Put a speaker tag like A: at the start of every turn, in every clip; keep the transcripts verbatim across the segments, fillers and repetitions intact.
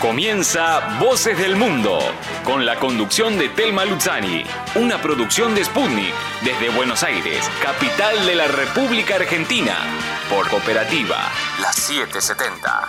A: Comienza Voces del Mundo, con la conducción de Telma Luzzani, una producción de Sputnik, desde Buenos Aires, capital de la República Argentina, por Cooperativa, la setecientos setenta.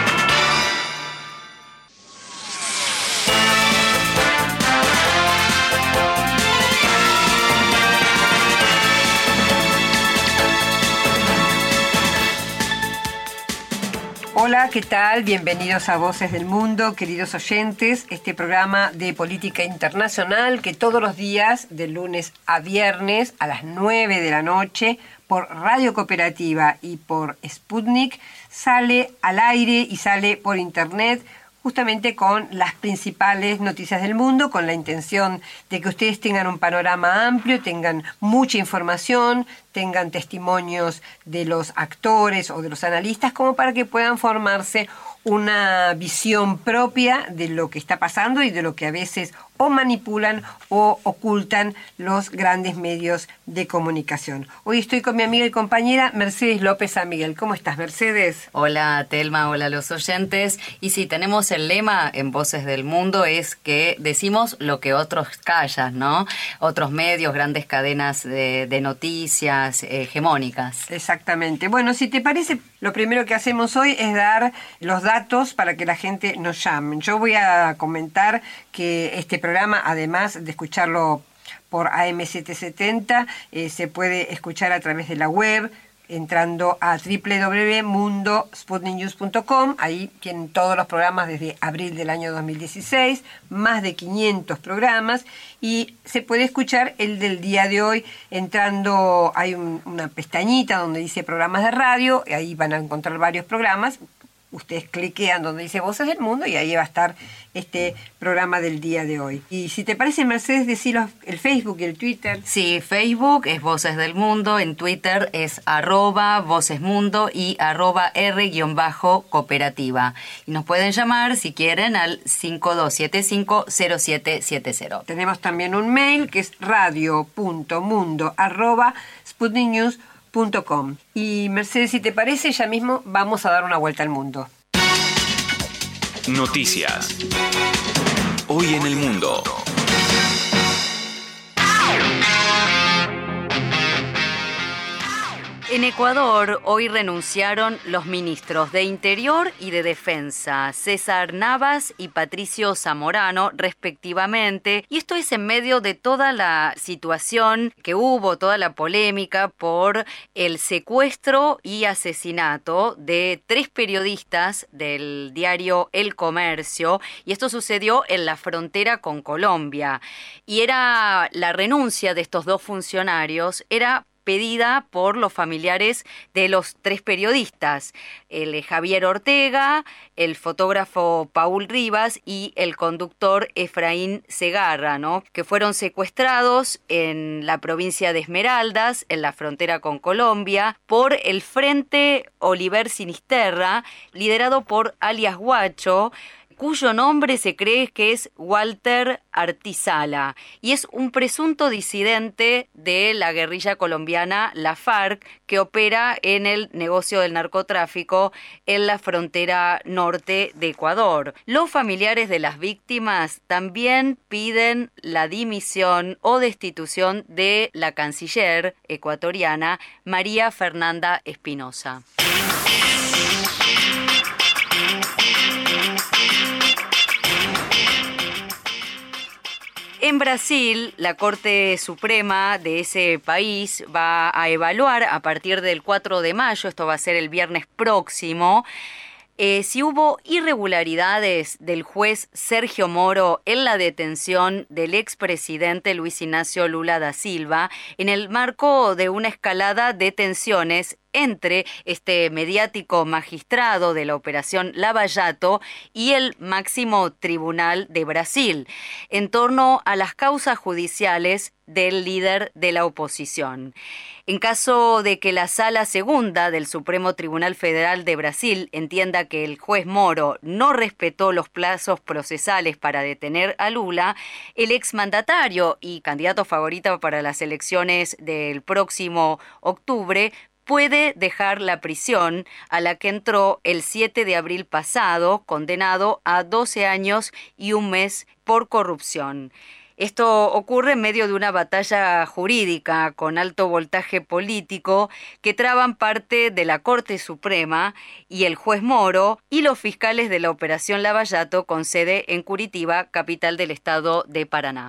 B: Hola, ¿qué tal? Bienvenidos a Voces del Mundo, queridos oyentes, este programa de política internacional que todos los días, de lunes a viernes, a las nueve de la noche, por Radio Cooperativa y por Sputnik, sale al aire y sale por internet, justamente con las principales noticias del mundo, con la intención de que ustedes tengan un panorama amplio, tengan mucha información, tengan testimonios de los actores o de los analistas, como para que puedan formarse una visión propia de lo que está pasando y de lo que a veces o manipulan o ocultan los grandes medios de comunicación. Hoy estoy con mi amiga y compañera Mercedes López San Miguel. ¿Cómo estás, Mercedes?
C: Hola, Telma, hola a los oyentes. Y sí, tenemos el lema en Voces del Mundo, es que decimos lo que otros callan, ¿no? Otros medios, grandes cadenas de, de noticias eh, hegemónicas.
B: Exactamente. Bueno, si te parece, lo primero que hacemos hoy es dar los datos para que la gente nos llame. Yo voy a comentar que este programa, además de escucharlo por A M setecientos setenta, eh, se puede escuchar a través de la web, entrando a doble u doble u doble u punto mundo sputnik news punto com. Ahí tienen todos los programas desde abril del año dos mil dieciséis, más de quinientos programas, y se puede escuchar el del día de hoy entrando, hay un, una pestañita donde dice programas de radio, y ahí van a encontrar varios programas. Ustedes cliquean donde dice Voces del Mundo y ahí va a estar este programa del día de hoy. Y si te parece, Mercedes, decirlo el Facebook y el Twitter.
C: Sí, Facebook es Voces del Mundo, en Twitter es arroba Voces Mundo y arroba R-cooperativa. Y nos pueden llamar, si quieren, al cinco dos siete cinco cero siete siete cero.
B: Tenemos también un mail que es radio punto mundo arroba sputnik news punto com. Y Mercedes, si te parece, ya mismo vamos a dar una vuelta al mundo.
A: Noticias. Hoy en el mundo.
C: En Ecuador, hoy renunciaron los ministros de Interior y de Defensa, César Navas y Patricio Zamorano, respectivamente, y esto es en medio de toda la situación que hubo, toda la polémica por el secuestro y asesinato de tres periodistas del diario El Comercio, y esto sucedió en la frontera con Colombia. Y era la renuncia de estos dos funcionarios, era pedida por los familiares de los tres periodistas, el Javier Ortega, el fotógrafo Paul Rivas y el conductor Efraín Segarra, ¿no? Que fueron secuestrados en la provincia de Esmeraldas, en la frontera con Colombia, por el Frente Oliver Sinisterra, liderado por alias Guacho, cuyo nombre se cree que es Walter Artizala, y es un presunto disidente de la guerrilla colombiana, la FARC, que opera en el negocio del narcotráfico en la frontera norte de Ecuador. Los familiares de las víctimas también piden la dimisión o destitución de la canciller ecuatoriana María Fernanda Espinosa. En Brasil, la Corte Suprema de ese país va a evaluar a partir del cuatro de mayo, esto va a ser el viernes próximo, Eh, si hubo irregularidades del juez Sergio Moro en la detención del expresidente Luis Ignacio Lula da Silva en el marco de una escalada de tensiones entre este mediático magistrado de la Operación Lava Jato y el máximo tribunal de Brasil, en torno a las causas judiciales del líder de la oposición. En caso de que la Sala Segunda del Supremo Tribunal Federal de Brasil entienda que el juez Moro no respetó los plazos procesales para detener a Lula, el exmandatario y candidato favorito para las elecciones del próximo octubre puede dejar la prisión a la que entró el siete de abril pasado, condenado a doce años y un mes por corrupción. Esto ocurre en medio de una batalla jurídica con alto voltaje político que traban parte de la Corte Suprema y el juez Moro y los fiscales de la Operación Lavallato con sede en Curitiba, capital del estado de Paraná.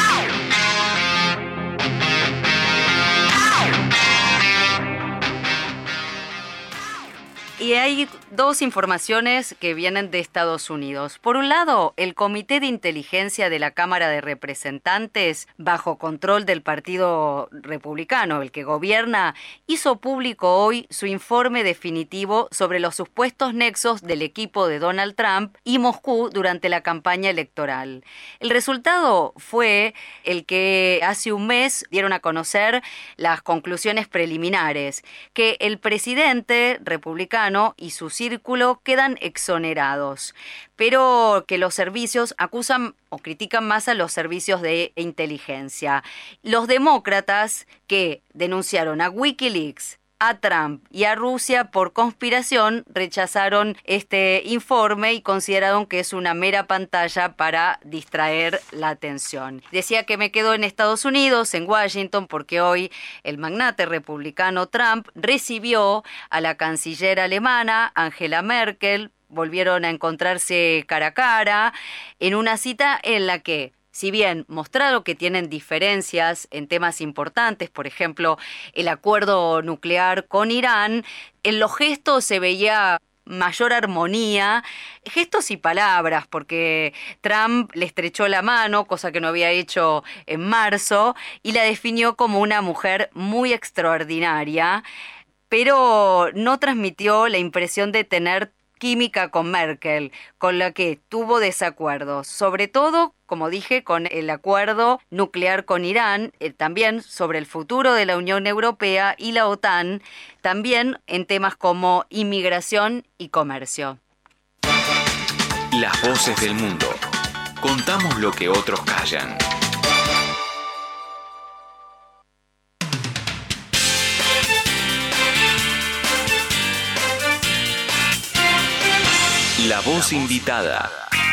C: Y hay dos informaciones que vienen de Estados Unidos. Por un lado, el Comité de Inteligencia de la Cámara de Representantes, bajo control del Partido Republicano, el que gobierna, hizo público hoy su informe definitivo sobre los supuestos nexos del equipo de Donald Trump y Moscú durante la campaña electoral. El resultado fue el que hace un mes dieron a conocer las conclusiones preliminares, que el presidente republicano y su círculo quedan exonerados, pero que los servicios acusan o critican más a los servicios de inteligencia. Los demócratas, que denunciaron a Wikileaks, a Trump y a Rusia por conspiración, rechazaron este informe y consideraron que es una mera pantalla para distraer la atención. Decía que me quedo en Estados Unidos, en Washington, porque hoy el magnate republicano Trump recibió a la canciller alemana Angela Merkel. Volvieron a encontrarse cara a cara en una cita en la que, si bien mostraron que tienen diferencias en temas importantes, por ejemplo, el acuerdo nuclear con Irán, en los gestos se veía mayor armonía, gestos y palabras, porque Trump le estrechó la mano, cosa que no había hecho en marzo, y la definió como una mujer muy extraordinaria, pero no transmitió la impresión de tener química con Merkel, con la que tuvo desacuerdos, sobre todo, como dije, con el acuerdo nuclear con Irán, eh, también sobre el futuro de la Unión Europea y la OTAN, también en temas como inmigración y comercio.
A: Las voces del mundo. Contamos lo que otros callan. La voz invitada.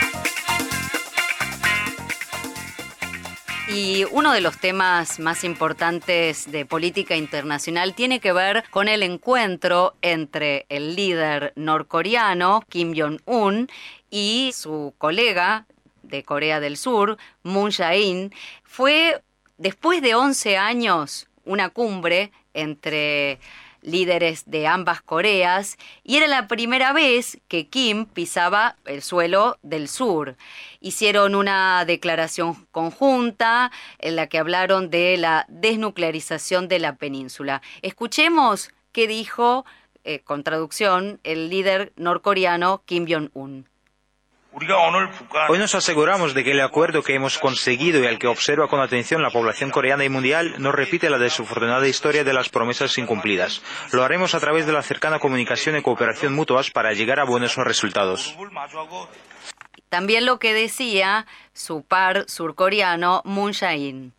C: Y uno de los temas más importantes de política internacional tiene que ver con el encuentro entre el líder norcoreano Kim Jong-un y su colega de Corea del Sur, Moon Jae-in. Fue, después de once años, una cumbre entre líderes de ambas Coreas, y era la primera vez que Kim pisaba el suelo del sur. Hicieron una declaración conjunta en la que hablaron de la desnuclearización de la península. Escuchemos qué dijo, eh, con traducción, el líder norcoreano Kim Jong-un.
D: Hoy nos aseguramos de que el acuerdo que hemos conseguido y al que observa con atención la población coreana y mundial no repite la desafortunada historia de las promesas incumplidas. Lo haremos a través de la cercana comunicación y cooperación mutuas para llegar a buenos resultados.
C: También lo que decía su par surcoreano Moon Jae-in.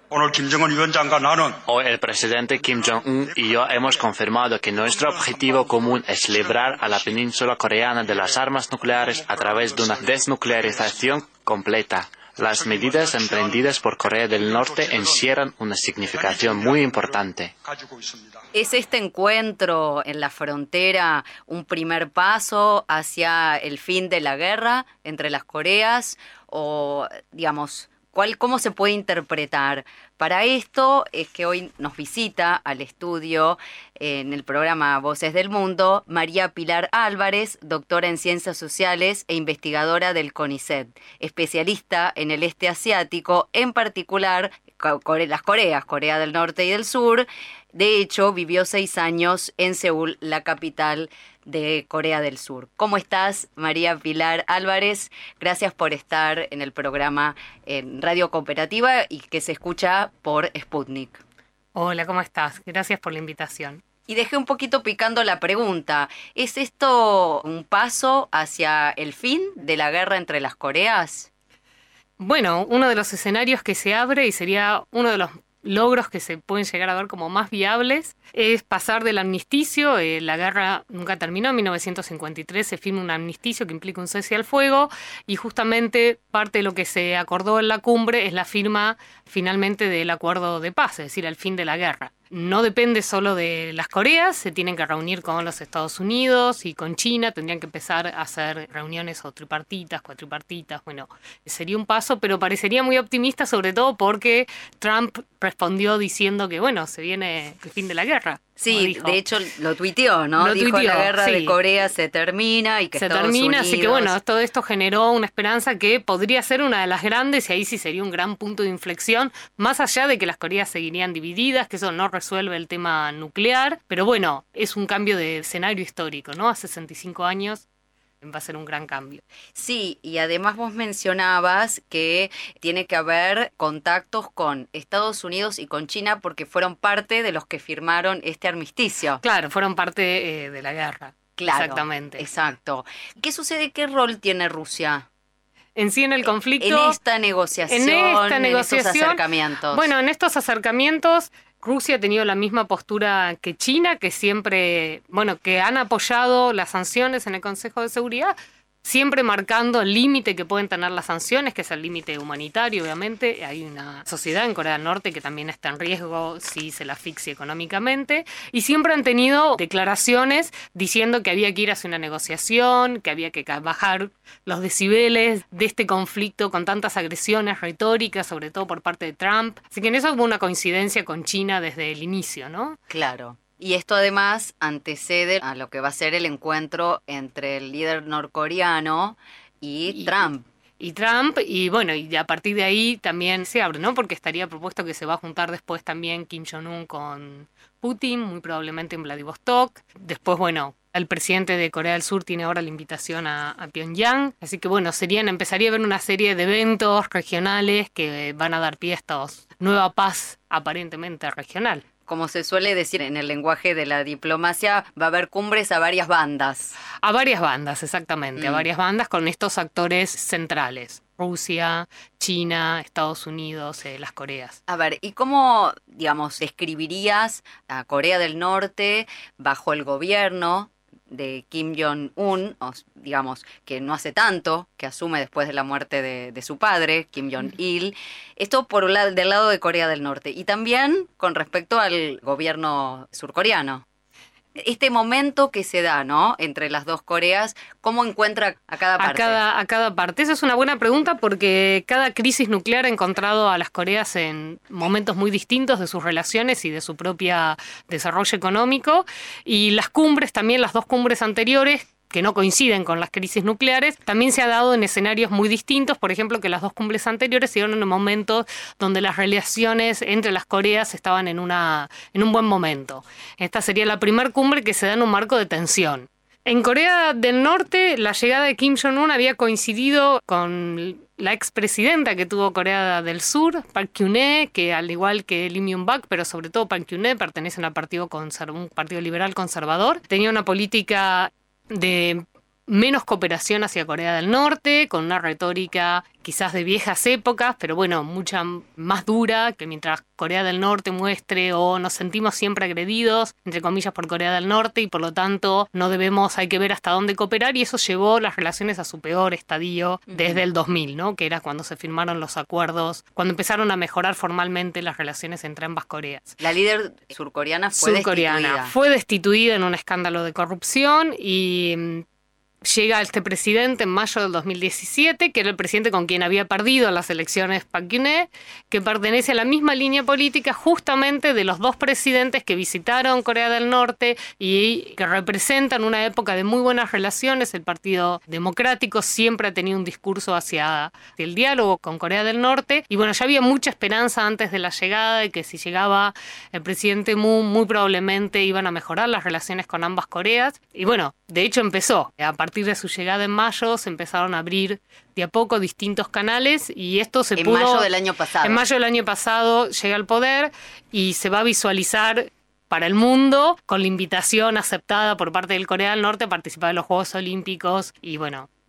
E: Hoy el presidente Kim Jong-un y yo hemos confirmado que nuestro objetivo común es librar a la península coreana de las armas nucleares a través de una desnuclearización completa. Las medidas emprendidas por Corea del Norte encierran una significación muy importante.
C: ¿Es este encuentro en la frontera un primer paso hacia el fin de la guerra entre las Coreas? O, digamos, ¿Cuál, ¿Cómo se puede interpretar? Para esto es que hoy nos visita al estudio en el programa Voces del Mundo María Pilar Álvarez, doctora en Ciencias Sociales e investigadora del CONICET, especialista en el este asiático, en particular las Coreas, Corea del Norte y del Sur. De hecho, vivió seis años en Seúl, la capital de Corea del Sur. ¿Cómo estás, María Pilar Álvarez? Gracias por estar en el programa en Radio Cooperativa y que se escucha por Sputnik.
F: Hola, ¿cómo estás? Gracias por la invitación.
C: Y dejé un poquito picando la pregunta. ¿Es esto un paso hacia el fin de la guerra entre las Coreas?
F: Bueno, uno de los escenarios que se abre y sería uno de los logros que se pueden llegar a ver como más viables es pasar del armisticio. Eh, la guerra nunca terminó. En mil novecientos cincuenta y tres se firma un armisticio que implica un cese al fuego y justamente parte de lo que se acordó en la cumbre es la firma finalmente del acuerdo de paz, es decir, el fin de la guerra. No depende solo de las Coreas, se tienen que reunir con los Estados Unidos y con China, tendrían que empezar a hacer reuniones o tripartitas, cuatripartitas, bueno, sería un paso, pero parecería muy optimista, sobre todo porque Trump respondió diciendo que, bueno, se viene el fin de la guerra.
C: Sí, de hecho lo tuiteó, ¿no?
F: Lo
C: Dijo
F: tuiteó,
C: la guerra
F: sí.
C: de Corea se termina y que
F: se
C: Estados
F: termina,
C: Unidos...
F: así que bueno, todo esto generó una esperanza que podría ser una de las grandes y ahí sí sería un gran punto de inflexión, más allá de que las Coreas seguirían divididas, que eso no resuelve el tema nuclear, pero bueno, es un cambio de escenario histórico, ¿no? A sesenta y cinco años va a ser un gran cambio.
C: Sí, y además vos mencionabas que tiene que haber contactos con Estados Unidos y con China porque fueron parte de los que firmaron este armisticio.
F: Claro, fueron parte eh, de la guerra.
C: Claro,
F: exactamente.
C: Exacto. ¿Qué sucede? ¿Qué rol tiene Rusia?
F: En sí en el conflicto...
C: En esta negociación,
F: en, esta negociación,
C: en estos acercamientos.
F: Bueno, en estos acercamientos... Rusia ha tenido la misma postura que China, que siempre, bueno, que han apoyado las sanciones en el Consejo de Seguridad, siempre marcando el límite que pueden tener las sanciones, que es el límite humanitario, obviamente. Hay una sociedad en Corea del Norte que también está en riesgo si se la asfixia económicamente. Y siempre han tenido declaraciones diciendo que había que ir hacia una negociación, que había que bajar los decibeles de este conflicto con tantas agresiones retóricas, sobre todo por parte de Trump. Así que en eso hubo una coincidencia con China desde el inicio, ¿no?
C: Claro. Y esto además antecede a lo que va a ser el encuentro entre el líder norcoreano y, y Trump.
F: Y Trump, y bueno, y a partir de ahí también se abre, ¿no? Porque estaría propuesto que se va a juntar después también Kim Jong-un con Putin, muy probablemente en Vladivostok. Después, bueno, el presidente de Corea del Sur tiene ahora la invitación a, a Pyongyang. Así que bueno, serían, empezaría a haber una serie de eventos regionales que van a dar pie a esta nueva paz aparentemente regional.
C: Como se suele decir en el lenguaje de la diplomacia, va a haber cumbres a varias bandas.
F: A varias bandas, exactamente, mm. a varias bandas con estos actores centrales. Rusia, China, Estados Unidos, eh, las Coreas.
C: A ver, ¿y cómo, digamos, describirías a Corea del Norte bajo el gobierno de Kim Jong-un, o, digamos, que no hace tanto, que asume después de la muerte de, de su padre, Kim Jong-il? Esto por un lado, del lado de Corea del Norte. Y también con respecto al gobierno surcoreano. Este momento que se da, ¿no?, entre las dos Coreas, ¿cómo encuentra a cada parte?
F: A cada, a cada parte. Esa es una buena pregunta porque cada crisis nuclear ha encontrado a las Coreas en momentos muy distintos de sus relaciones y de su propio desarrollo económico. Y las cumbres, también las dos cumbres anteriores, que no coinciden con las crisis nucleares, también se ha dado en escenarios muy distintos. Por ejemplo, que las dos cumbres anteriores se dieron en momentos donde las relaciones entre las Coreas estaban en, una, en un buen momento. Esta sería la primera cumbre que se da en un marco de tensión. En Corea del Norte, la llegada de Kim Jong-un había coincidido con la expresidenta que tuvo Corea del Sur, Park Geun-hye, que al igual que Lee Myung-bak, pero sobre todo Park Geun-hye, pertenecen al partido conserv- un partido liberal conservador. Tenía una política de menos cooperación hacia Corea del Norte, con una retórica quizás de viejas épocas, pero bueno, mucha más dura, que mientras Corea del Norte muestre o nos sentimos siempre agredidos, entre comillas, por Corea del Norte, y por lo tanto no debemos, hay que ver hasta dónde cooperar, y eso llevó las relaciones a su peor estadio desde el dos mil, ¿no?, que era cuando se firmaron los acuerdos, cuando empezaron a mejorar formalmente las relaciones entre ambas Coreas.
C: La líder surcoreana fue
F: surcoreana
C: destituida.
F: Fue destituida en un escándalo de corrupción y llega este presidente en mayo del dos mil diecisiete, que era el presidente con quien había perdido las elecciones Park Geun-hye, que pertenece a la misma línea política justamente de los dos presidentes que visitaron Corea del Norte y que representan una época de muy buenas relaciones. El Partido Democrático siempre ha tenido un discurso hacia el diálogo con Corea del Norte, y bueno, ya había mucha esperanza antes de la llegada de que si llegaba el presidente Moon, muy probablemente iban a mejorar las relaciones con ambas Coreas, y bueno, de hecho empezó. A partir de su llegada en mayo se empezaron a abrir de a poco distintos canales, y esto se
C: en
F: pudo...
C: En mayo del año pasado.
F: En mayo del año pasado llega al poder y se va a visualizar para el mundo con la invitación aceptada por parte del Corea del Norte a participar en los Juegos Olímpicos, y bueno,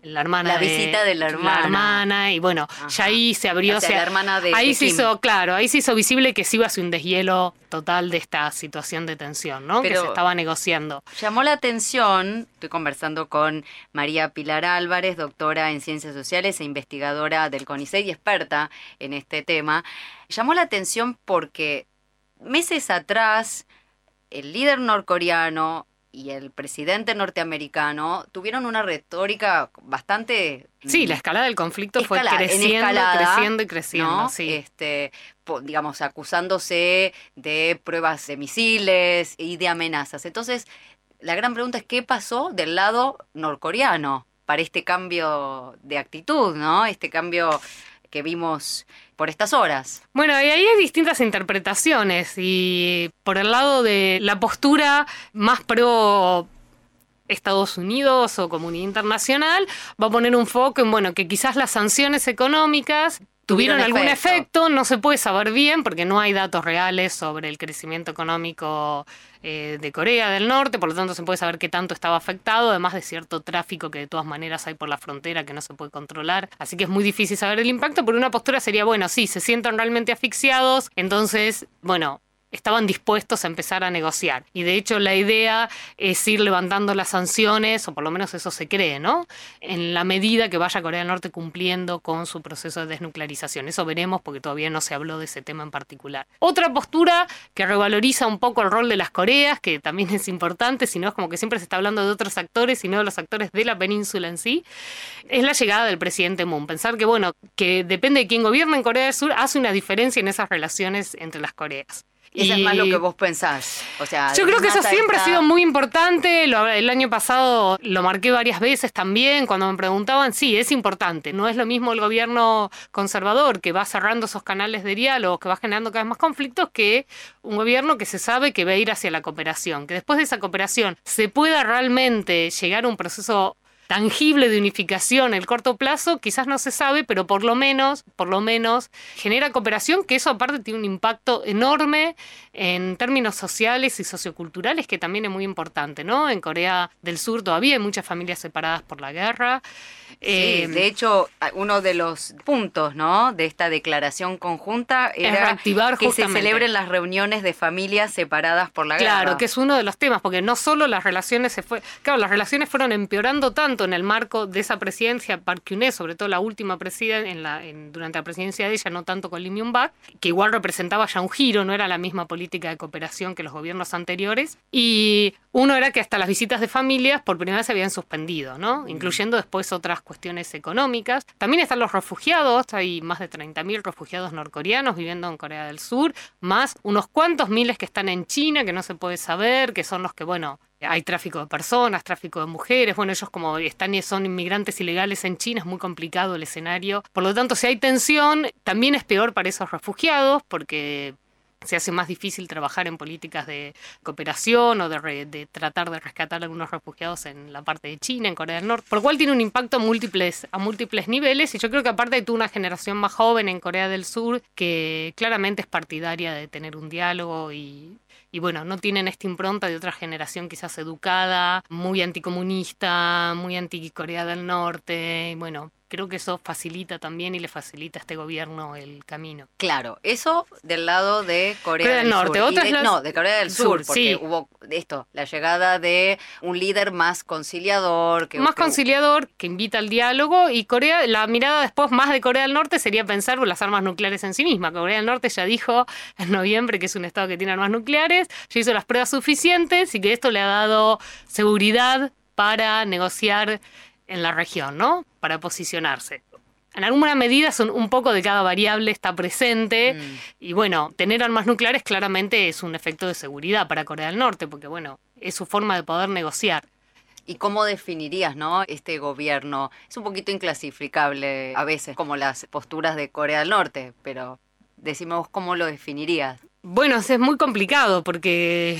F: la hermana
C: la
F: de,
C: visita de la hermana.
F: La hermana, y bueno, Ajá. ya ahí se abrió.
C: O sea,
F: o sea,
C: la hermana de
F: ahí
C: de
F: se
C: Kim.
F: hizo, claro, ahí se hizo visible que sí iba a ser un deshielo total de esta situación de tensión, ¿no?
C: Pero
F: que se estaba negociando.
C: Llamó la atención, estoy conversando con María Pilar Álvarez, doctora en Ciencias Sociales e investigadora del CONICET y experta en este tema. Llamó la atención porque meses atrás el líder norcoreano y el presidente norteamericano tuvieron una retórica bastante...
F: Sí, la escalada del conflicto
C: escalada,
F: fue creciendo,
C: escalada,
F: creciendo y creciendo,
C: ¿no?
F: sí.
C: Este, po, digamos, acusándose de pruebas de misiles y de amenazas. Entonces, la gran pregunta es qué pasó del lado norcoreano para este cambio de actitud, ¿no? Este cambio que vimos por estas horas.
F: Bueno, y ahí hay distintas interpretaciones, y por el lado de la postura más pro Estados Unidos o comunidad internacional, va a poner un foco en, bueno, que quizás las sanciones económicas tuvieron, tuvieron algún efecto. efecto, no se puede saber bien porque no hay datos reales sobre el crecimiento económico eh, de Corea del Norte, por lo tanto se puede saber qué tanto estaba afectado, además de cierto tráfico que de todas maneras hay por la frontera que no se puede controlar, así que es muy difícil saber el impacto, pero una postura sería, bueno, sí, se sienten realmente asfixiados, entonces, bueno, estaban dispuestos a empezar a negociar. Y de hecho la idea es ir levantando las sanciones, o por lo menos eso se cree, ¿no? En la medida que vaya Corea del Norte cumpliendo con su proceso de desnuclearización. Eso veremos porque todavía no se habló de ese tema en particular. Otra postura que revaloriza un poco el rol de las Coreas, que también es importante, si no es como que siempre se está hablando de otros actores y no de los actores de la península en sí, es la llegada del presidente Moon. Pensar que, bueno, que depende de quién gobierna en Corea del Sur, hace una diferencia en esas relaciones entre las Coreas.
C: Y eso es más lo que vos pensás. O sea,
F: yo creo que eso siempre
C: está...
F: ha sido muy importante. Lo, el año pasado lo marqué varias veces también. Cuando me preguntaban, sí, es importante. No es lo mismo el gobierno conservador que va cerrando esos canales de diálogo, que va generando cada vez más conflictos, que un gobierno que se sabe que va a ir hacia la cooperación. Que después de esa cooperación se pueda realmente llegar a un proceso tangible de unificación en el corto plazo, quizás no se sabe, pero por lo menos, por lo menos genera cooperación, que eso aparte tiene un impacto enorme en términos sociales y socioculturales, que también es muy importante, ¿no? En Corea del Sur todavía hay muchas familias separadas por la guerra.
C: Sí, eh, de hecho, uno de los puntos, ¿no?, de esta declaración conjunta era
F: reactivar
C: que se celebren las reuniones de familias separadas por la
F: claro,
C: guerra.
F: Claro, que es uno de los temas, porque no solo las relaciones se fue, claro, las relaciones fueron empeorando tanto en el marco de esa presidencia Park Geun-hye, sobre todo la última presidencia, en la, en, durante la presidencia de ella, no tanto con Lee Myung-bak, que igual representaba ya un giro, no era la misma política de cooperación que los gobiernos anteriores, y uno era que hasta las visitas de familias por primera vez se habían suspendido, ¿no? Incluyendo después otras cuestiones económicas. También están los refugiados, hay más de treinta mil refugiados norcoreanos viviendo en Corea del Sur, más unos cuantos miles que están en China, que no se puede saber, que son los que, bueno, hay tráfico de personas, tráfico de mujeres, bueno, ellos como están y son inmigrantes ilegales en China, es muy complicado el escenario. Por lo tanto, si hay tensión, también es peor para esos refugiados, porque se hace más difícil trabajar en políticas de cooperación o de, re, de tratar de rescatar a algunos refugiados en la parte de China, en Corea del Norte, por lo cual tiene un impacto a múltiples, a múltiples niveles, y yo creo que aparte hay toda una generación más joven en Corea del Sur que claramente es partidaria de tener un diálogo y... Y bueno, no tienen esta impronta de otra generación quizás educada, muy anticomunista, muy anti-Corea del Norte. Y bueno, creo que eso facilita también y le facilita a este gobierno el camino.
C: Claro, eso del lado de Corea,
F: Corea del, del Norte.
C: Sur.
F: Otras
C: de,
F: las...
C: No, de Corea del Sur,
F: Sur
C: porque
F: sí.
C: hubo esto, la llegada de un líder más conciliador. Que,
F: más
C: que...
F: conciliador, que invita al diálogo, y Corea, la mirada después más de Corea del Norte sería pensar por las armas nucleares en sí misma. Corea del Norte ya dijo en noviembre que es un estado que tiene armas nucleares, ya hizo las pruebas suficientes y que esto le ha dado seguridad para negociar en la región, ¿no? Para posicionarse. En alguna medida son un poco de cada variable está presente mm. y bueno, tener armas nucleares claramente es un efecto de seguridad para Corea del Norte porque bueno, es su forma de poder negociar.
C: ¿Y cómo definirías, no, este gobierno? Es un poquito inclasificable a veces como las posturas de Corea del Norte, pero decimos cómo lo definirías.
F: Bueno, es muy complicado porque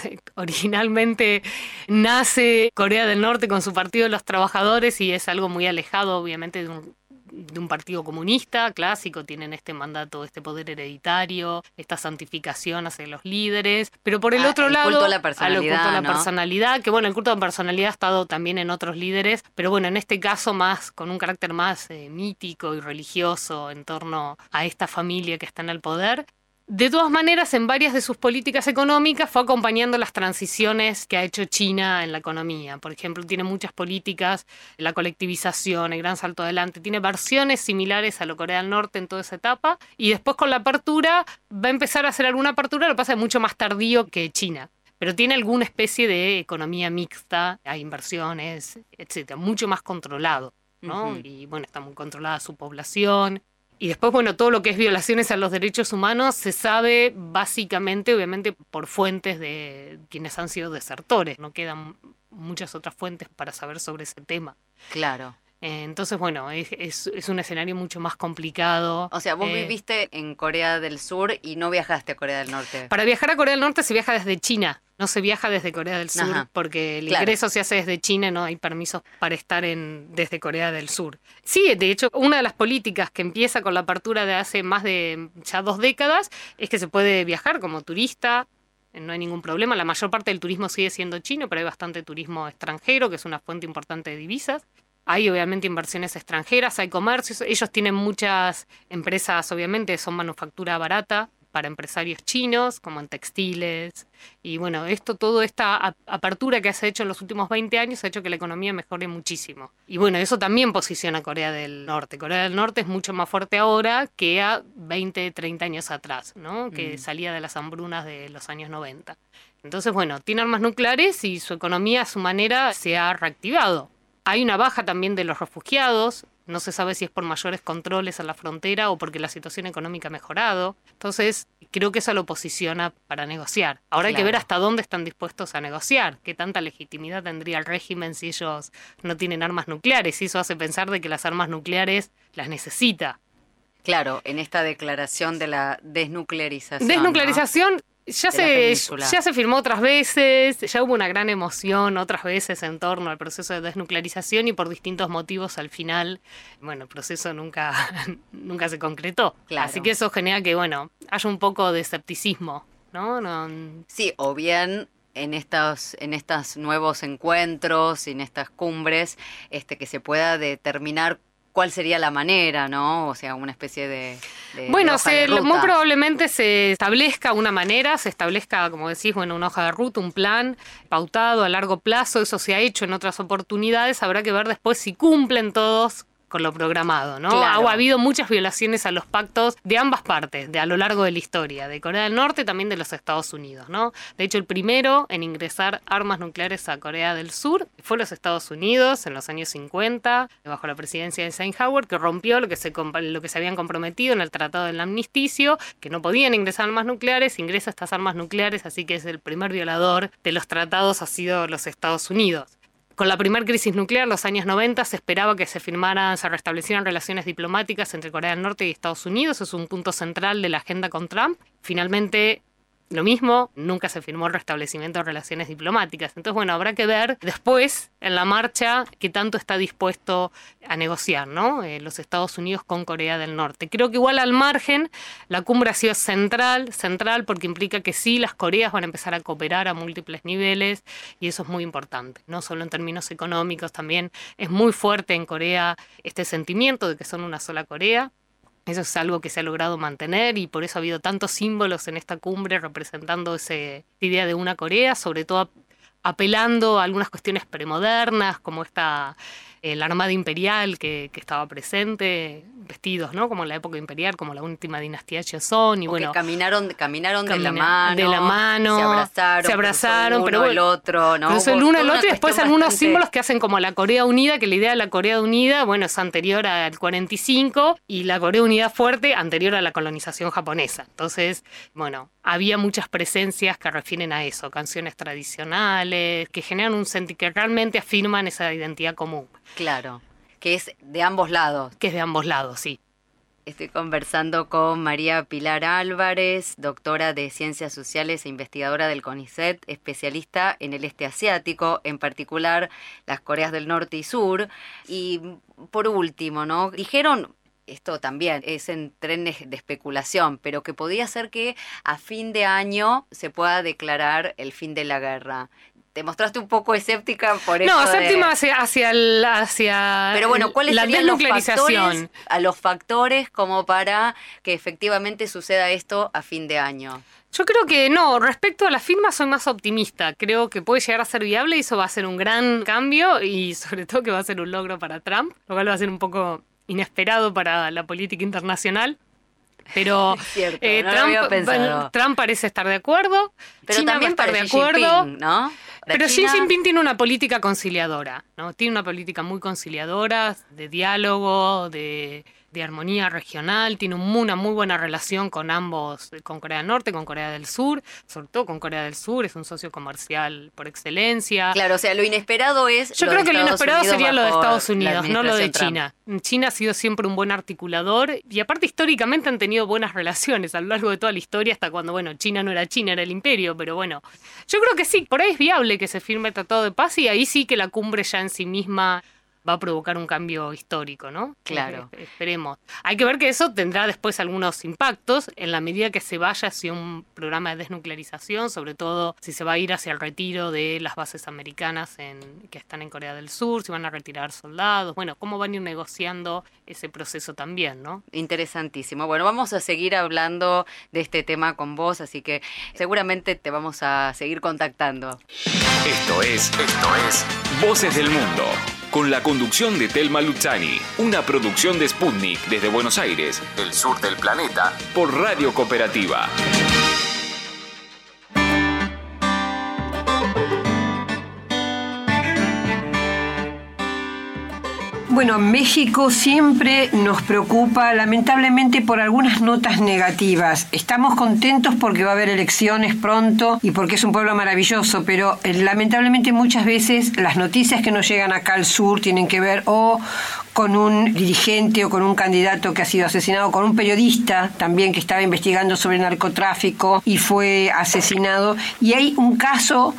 F: originalmente nace Corea del Norte con su Partido de los Trabajadores y es algo muy alejado obviamente de un de un partido comunista clásico, tienen este mandato, este poder hereditario, esta santificación hacia los líderes, pero por el
C: ah,
F: otro
C: el
F: lado,
C: culto a la
F: a lo
C: personalidad,
F: culto a la
C: ¿no?
F: personalidad, que bueno, el culto a la personalidad ha estado también en otros líderes, pero bueno, en este caso más con un carácter más eh, mítico y religioso en torno a esta familia que está en el poder. De todas maneras, en varias de sus políticas económicas fue acompañando las transiciones que ha hecho China en la economía. Por ejemplo, tiene muchas políticas, la colectivización, el gran salto adelante, tiene versiones similares a lo Corea del Norte en toda esa etapa, y después con la apertura va a empezar a hacer alguna apertura, lo que pasa es mucho más tardío que China. Pero tiene alguna especie de economía mixta, hay inversiones, etcétera, mucho más controlado, ¿no? Uh-huh. Y bueno, está muy controlada su población. Y después, bueno, todo lo que es violaciones a los derechos humanos se sabe básicamente, obviamente, por fuentes de quienes han sido desertores. No quedan muchas otras fuentes para saber sobre ese tema.
C: Claro.
F: Entonces, bueno, es, es, es un escenario mucho más complicado.
C: O sea, vos
F: eh,
C: viviste en Corea del Sur y no viajaste a Corea del Norte.
F: Para viajar a Corea del Norte se viaja desde China, no se viaja desde Corea del Sur, Ajá. porque el claro. ingreso se hace desde China, no hay permisos para estar en desde Corea del Sur. Sí, de hecho, una de las políticas que empieza con la apertura de hace más de ya dos décadas es que se puede viajar como turista. No hay ningún problema, la mayor parte del turismo sigue siendo chino, pero hay bastante turismo extranjero, que es una fuente importante de divisas. Hay obviamente inversiones extranjeras, hay comercios, ellos tienen muchas empresas, obviamente son manufactura barata para empresarios chinos, como en textiles, y bueno, esto, toda esta apertura que se ha hecho en los últimos veinte años ha hecho que la economía mejore muchísimo. Y bueno, eso también posiciona a Corea del Norte. Corea del Norte es mucho más fuerte ahora que a veinte, treinta años atrás, ¿no? Que mm. salía de las hambrunas de los años noventa. Entonces, bueno, tiene armas nucleares y su economía a su manera se ha reactivado. Hay una baja también de los refugiados, no se sabe si es por mayores controles a la frontera o porque la situación económica ha mejorado. Entonces, creo que eso lo posiciona para negociar. Ahora claro. hay que ver hasta dónde están dispuestos a negociar, qué tanta legitimidad tendría el régimen si ellos no tienen armas nucleares. Y eso hace pensar de que las armas nucleares las necesita.
C: Claro, en esta declaración de la desnuclearización.
F: Desnuclearización...
C: ¿no?
F: Ya se, ya se firmó otras veces, ya hubo una gran emoción otras veces en torno al proceso de desnuclearización y por distintos motivos al final, bueno, el proceso nunca, nunca se concretó. Claro. Así que eso genera que, bueno, haya un poco de escepticismo, ¿no? no
C: sí, o bien en estos, en estos nuevos encuentros, en estas cumbres, este, que se pueda determinar cuál sería la manera, ¿no? O sea, una especie de... de
F: bueno,
C: de hoja
F: se,
C: de ruta.
F: Muy probablemente se establezca una manera, se establezca, como decís, bueno, una hoja de ruta, un plan pautado a largo plazo. Eso se ha hecho en otras oportunidades. Habrá que ver después si cumplen todos con lo programado, ¿no? Claro. Ha, ha habido muchas violaciones a los pactos de ambas partes, de a lo largo de la historia, de Corea del Norte y también de los Estados Unidos, ¿no? De hecho, el primero en ingresar armas nucleares a Corea del Sur fue los Estados Unidos en los años cincuenta, bajo la presidencia de Eisenhower, que rompió lo que se, lo que se habían comprometido en el Tratado del Armisticio, que no podían ingresar armas nucleares, ingresa estas armas nucleares, así que es el primer violador de los tratados ha sido los Estados Unidos. Con la primera crisis nuclear, los años noventa, se esperaba que se firmaran, se restablecieran relaciones diplomáticas entre Corea del Norte y Estados Unidos. Es un punto central de la agenda con Trump. Finalmente, lo mismo, nunca se firmó el restablecimiento de relaciones diplomáticas. Entonces, bueno, habrá que ver después, en la marcha, qué tanto está dispuesto a negociar, ¿no? Eh, los Estados Unidos con Corea del Norte. Creo que igual al margen, la cumbre ha sido central, central porque implica que sí, las Coreas van a empezar a cooperar a múltiples niveles y eso es muy importante, no solo en términos económicos, también es muy fuerte en Corea este sentimiento de que son una sola Corea. Eso es algo que se ha logrado mantener y por eso ha habido tantos símbolos en esta cumbre representando esa idea de una Corea, sobre todo apelando a algunas cuestiones premodernas, como esta, eh, la Armada Imperial que, que estaba presente, vestidos, ¿no? Como en la época imperial, como la última dinastía Joseon. Y bueno,
C: caminaron, caminaron
F: camina,
C: de la mano,
F: de la mano,
C: se abrazaron,
F: se abrazaron,
C: uno,
F: pero bueno,
C: el otro, ¿no?
F: Incluso el uno el otro y después algunos
C: bastante...
F: símbolos que hacen como la Corea Unida, que la idea de la Corea Unida, bueno, es anterior al cuarenta y cinco y la Corea Unida fuerte anterior a la colonización japonesa. Entonces, bueno, había muchas presencias que refieren a eso, canciones tradicionales, que generan un sentido, que realmente afirman esa identidad común.
C: Claro, que es de ambos lados.
F: Que es de ambos lados, sí.
C: Estoy conversando con María Pilar Álvarez, doctora de Ciencias Sociales e investigadora del CONICET, especialista en el este asiático, en particular las Coreas del Norte y Sur. Y por último, ¿no? Dijeron esto también es en trenes de especulación, pero que podría ser que a fin de año se pueda declarar el fin de la guerra. Te mostraste un poco escéptica por eso.
F: No,
C: de...
F: escéptica hacia, hacia, el, hacia
C: Pero bueno, ¿cuáles
F: la
C: serían los
F: desnuclearización?
C: factores, a los factores como para que efectivamente suceda esto a fin de año?
F: Yo creo que no, respecto a la firma soy más optimista. Creo que puede llegar a ser viable y eso va a ser un gran cambio y sobre todo que va a ser un logro para Trump, lo cual va a ser un poco inesperado para la política internacional. Pero
C: cierto,
F: eh,
C: no
F: Trump, Trump parece estar de acuerdo,
C: pero
F: China
C: también
F: va a estar de
C: Xi
F: acuerdo,
C: Jinping, ¿no?
F: Pero
C: China...
F: Xi Jinping tiene una política conciliadora, ¿no? Tiene una política muy conciliadora, de diálogo, de, de armonía regional, tiene un, una muy buena relación con ambos, con Corea del Norte, con Corea del Sur, sobre todo con Corea del Sur, es un socio comercial por excelencia.
C: Claro, o sea, lo inesperado es
F: Yo
C: lo
F: creo
C: de
F: que lo
C: Estados
F: inesperado
C: Unidos
F: sería lo de
C: bajo
F: Estados
C: la
F: Unidos, no lo de
C: administración
F: China.
C: Trump.
F: China ha sido siempre un buen articulador y aparte históricamente han tenido buenas relaciones a lo largo de toda la historia hasta cuando, bueno, China no era China, era el imperio, pero bueno, yo creo que sí, por ahí es viable que se firme el Tratado de Paz y ahí sí que la cumbre ya en sí misma va a provocar un cambio histórico, ¿no?
C: Claro.
F: Eh, esperemos. Hay que ver que eso tendrá después algunos impactos en la medida que se vaya hacia un programa de desnuclearización, sobre todo si se va a ir hacia el retiro de las bases americanas en, que están en Corea del Sur, si van a retirar soldados, bueno, cómo van a ir negociando ese proceso también, ¿no?
C: Interesantísimo. Bueno, vamos a seguir hablando de este tema con vos, así que seguramente te vamos a seguir contactando.
A: Esto es, esto es Voces del Mundo. Con la conducción de Telma Luzzani, una producción de Sputnik desde Buenos Aires, el sur del planeta, por Radio Cooperativa.
B: Bueno, México siempre nos preocupa, lamentablemente, por algunas notas negativas. Estamos contentos porque va a haber elecciones pronto y porque es un pueblo maravilloso, pero eh, lamentablemente muchas veces las noticias que nos llegan acá al sur tienen que ver o con un dirigente o con un candidato que ha sido asesinado, con un periodista también que estaba investigando sobre narcotráfico y fue asesinado. Y hay un caso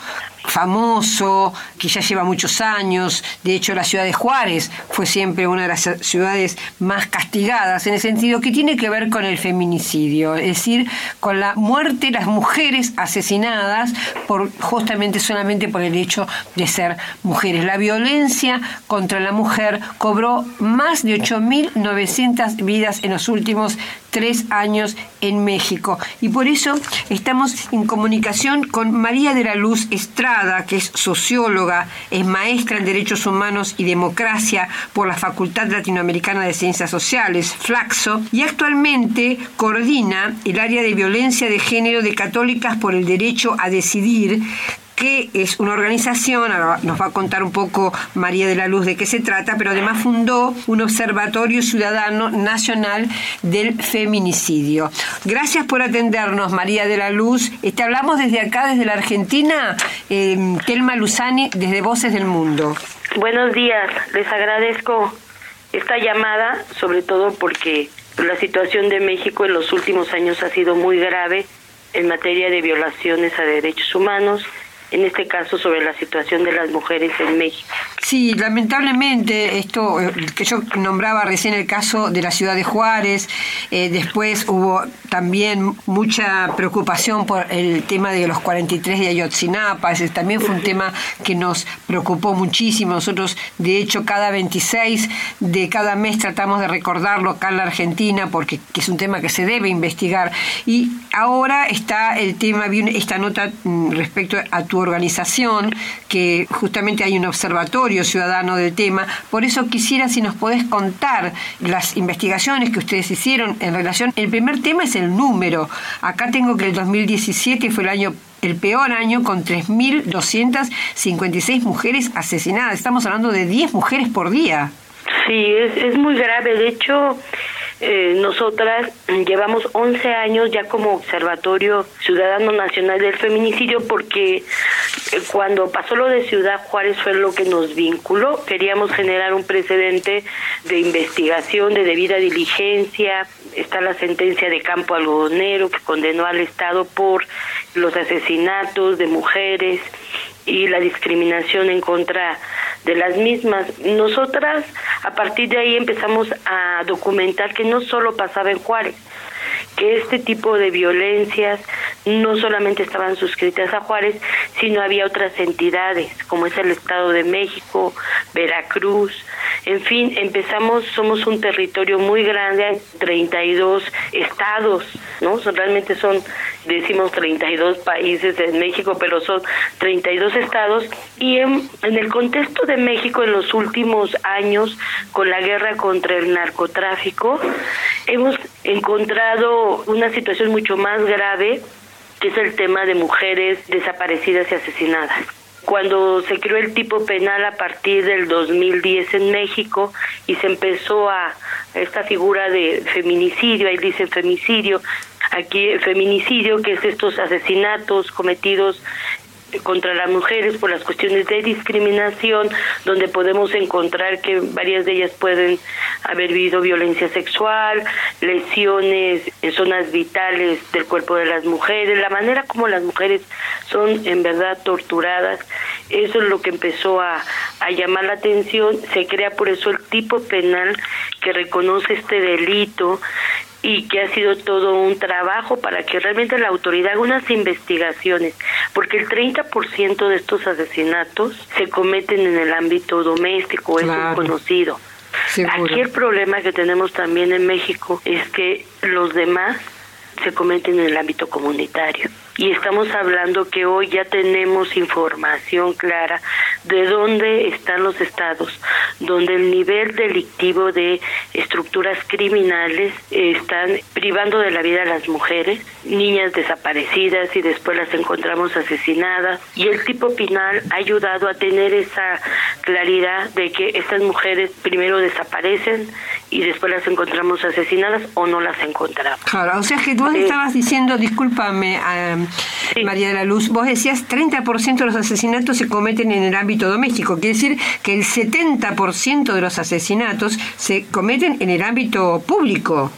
B: famoso, que ya lleva muchos años, de hecho la ciudad de Juárez fue siempre una de las ciudades más castigadas, en el sentido que tiene que ver con el feminicidio, es decir, con la muerte de las mujeres asesinadas por justamente solamente por el hecho de ser mujeres. La violencia contra la mujer cobró más de ocho mil novecientas vidas en los últimos tres años en México. Y por eso estamos en comunicación con María de la Luz Estrada, que es socióloga, es maestra en Derechos Humanos y Democracia por la Facultad Latinoamericana de Ciencias Sociales, Flaxo, y actualmente coordina el área de violencia de género de Católicas por el Derecho a Decidir, que es una organización, ahora nos va a contar un poco María de la Luz de qué se trata, pero además fundó un Observatorio Ciudadano Nacional del Feminicidio. Gracias por atendernos, María de la Luz. Te hablamos desde acá, desde la Argentina, eh, Telma Luzzani, desde Voces del Mundo.
G: Buenos días, les agradezco esta llamada, sobre todo porque la situación de México en los últimos años ha sido muy grave en materia de violaciones a derechos humanos, en este caso sobre la situación de las mujeres en México.
B: Sí, lamentablemente, esto que yo nombraba recién, el caso de la ciudad de Juárez, eh, después hubo también mucha preocupación por el tema de los cuarenta y tres de Ayotzinapa, ese también fue un tema que nos preocupó muchísimo. Nosotros, de hecho, cada veintiséis de cada mes tratamos de recordarlo acá en la Argentina, porque que es un tema que se debe investigar. Y ahora está el tema, vi esta nota respecto a tu organización, que justamente hay un observatorio ciudadano del tema. Por eso quisiera, si nos podés contar las investigaciones que ustedes hicieron en relación. El primer tema es el número. Acá tengo que el dos mil diecisiete fue el año el peor año, con tres mil doscientas cincuenta y seis mujeres asesinadas. Estamos hablando de diez mujeres por día.
G: Sí, es, es muy grave. De hecho, eh, nosotras llevamos once años ya como Observatorio Ciudadano Nacional del Feminicidio, porque eh, cuando pasó lo de Ciudad Juárez fue lo que nos vinculó. Queríamos generar un precedente de investigación, de debida diligencia. Está la sentencia de Campo Algodonero, que condenó al Estado por los asesinatos de mujeres y la discriminación en contra de las mismas. Nosotras a partir de ahí empezamos a documentar que no solo pasaba en Juárez, que este tipo de violencias no solamente estaban suscritas a Juárez, sino había otras entidades, como es el Estado de México, Veracruz, en fin, empezamos, somos un territorio muy grande, treinta y dos estados, ¿no? Son, realmente son, decimos treinta y dos países en México, pero son treinta y dos estados, y en, en el contexto de México en los últimos años, con la guerra contra el narcotráfico, hemos encontrado una situación mucho más grave, que es el tema de mujeres desaparecidas y asesinadas. Cuando se creó el tipo penal a partir del dos mil diez en México y se empezó a esta figura de feminicidio, ahí dicen femicidio, aquí feminicidio, que es estos asesinatos cometidos contra las mujeres por las cuestiones de discriminación, donde podemos encontrar que varias de ellas pueden haber vivido violencia sexual, lesiones en zonas vitales del cuerpo de las mujeres, la manera como las mujeres son en verdad torturadas. Eso es lo que empezó a, a llamar la atención. Se crea por eso el tipo penal que reconoce este delito, y que ha sido todo un trabajo para que realmente la autoridad haga unas investigaciones, porque el treinta por ciento de estos asesinatos se cometen en el ámbito doméstico, claro. Es un conocido. Seguro. Aquí el problema que tenemos también en México es que los demás se cometen en el ámbito comunitario. Y estamos hablando que hoy ya tenemos información clara de dónde están los estados, donde el nivel delictivo de estructuras criminales están privando de la vida a las mujeres, niñas desaparecidas y después las encontramos asesinadas. Y el tipo penal ha ayudado a tener esa claridad de que estas mujeres primero desaparecen y después las encontramos asesinadas o no las encontramos.
B: Claro, o sea que vos eh, estabas diciendo, discúlpame, um, sí. María de la Luz, vos decías treinta por ciento de los asesinatos se cometen en el ámbito doméstico, quiere decir que el setenta por ciento de los asesinatos se cometen en el ámbito público.